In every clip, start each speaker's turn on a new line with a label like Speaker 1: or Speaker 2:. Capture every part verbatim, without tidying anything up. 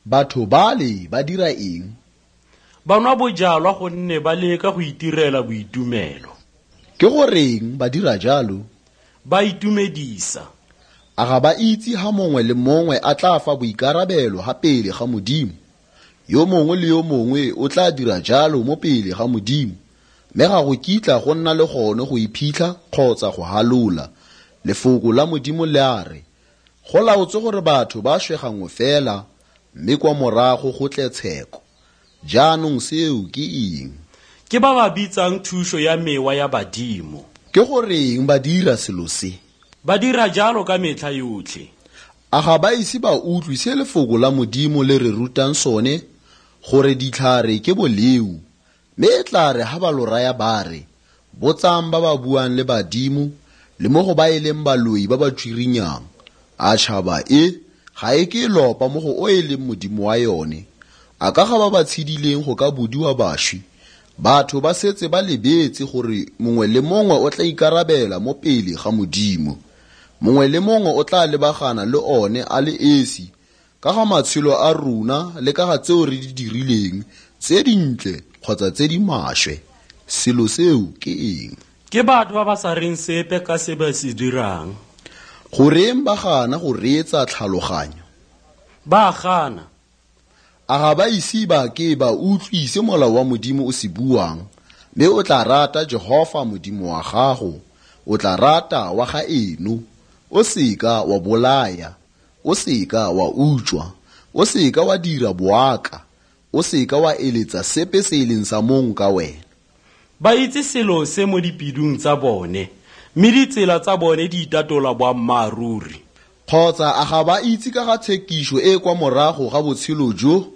Speaker 1: Batho bale ba dira eng?
Speaker 2: Ba nwa bojalwa gonne ba leka go itirela boitumelo.
Speaker 1: Ke goreng ba dira jalo?
Speaker 2: Ba itumedisa.
Speaker 1: A ga ba itse ha mongwe le mongwe a tla fa boikarabelo ha pele ga Modimo. Yo mongwe le yo mongwe o tla dira jalo mo pele ga Modimo. Mme ga go kitla go nna le gone go iphitlha kgotsa go halola. Lefoko la Modimo le a re, go laotswe gore batho ba shwe gangwe fela, mme kwa morago go tle tsheko. Jaanong seo ke eng?
Speaker 2: Ke ba ba bitsang thuso ya mewa ya badimo.
Speaker 1: Ke goreng ba dira selo se?
Speaker 2: Ba dira jalo ka metlha yotlhe.
Speaker 1: A ga ba ise ba utlwi se lefoko la Modimo le re rutang sone, gore ditlhare ke boleu, mme e tla re ha ba lo raya ba re, botsang ba ba buang le badimo, le mo go ba e leng baloi ba ba tswirinyang. A tšhaba e, ga e ke lopa mo go o e leng Modimo wa yone. A ka ga ba ba tshidileng go ka bodiwa bašwi. Batho ba setse ba lebetse gore mongwe le mongwe o tla ikarabela mo pele ga Modimo. Mongwe le mongwe o tla lebagana le one a le esi, ka ga matshelo a runa le ka ga tseo re di dirileng, tse dintle kgotsa tse di maswe. Selo seo ke eng?
Speaker 2: Ke batho ba ba sa reng sepe ka se ba se dirang.
Speaker 1: Goreng ba gana go reetsa tlhaloganyo?
Speaker 2: Ba gana.
Speaker 1: A ga ba ise ba ke ba utlwise molao wa Modimo o se buang, mme o tla rata Jehova Modimo wa gago, o tla rata wa ga eno, o seka wa bolaya, o seka wa utswa, o seka wa dira boaka, o seka wa eletsa sepe se e leng sa mong ka wena.
Speaker 2: Ba itse selo se mo dipidung tsa bone, mme ditsela tsa bone di itatola boammaaruri.
Speaker 1: Kgotsa a ga ba itse ka ga tshekišo e kwa morago ga botshelo jo?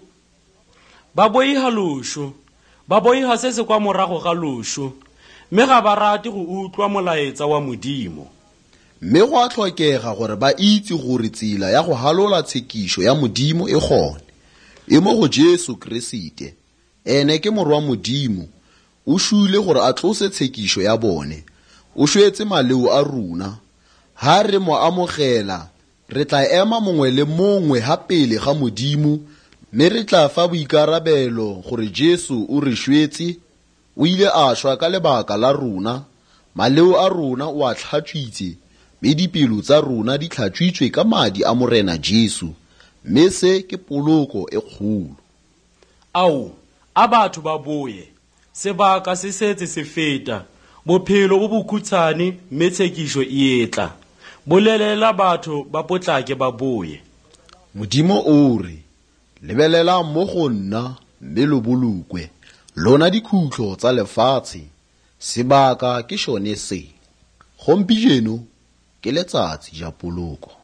Speaker 2: Ba boiga lošo, ba boiga se se kwa morago ga lošo, mme ga ba rate go utlwa molaetsa wa Modimo.
Speaker 1: Mme go a tlhokega gore ba itse gore tsela ya go halola tshekišo ya Modimo e gone, e mo go Jesu Kriste. Ene ke morwa Modimo, o šuile gore a tlose tshekišo ya bone, o šwetse maleo a runa. Ha re mo amogela, re tla ema mongwe le mongwe ha pele ga Modimo, mme re tla fa boikarabelo gore Jesu o re šwetse, o ile a šwa ka lebaka la runa, maleo a runa o a tlhatswitse, mme dipelo tsa runa di tlhatswitswe ka madi a morena Jesu, mme se ke poloko e kgolo.
Speaker 2: Ao, a batho ba boye, sebaka se setse se feta, bophelo bo bokhutshwane mme tshekišo e etla. Bolelela batho ba potlake ba boye.
Speaker 1: Modimo o re, lebelela mo go nna mme lo bolokwe, lona dikhutlo tsa lefatshe, sebaka ke šone se. Gompieno ke letsatsi ja poloko.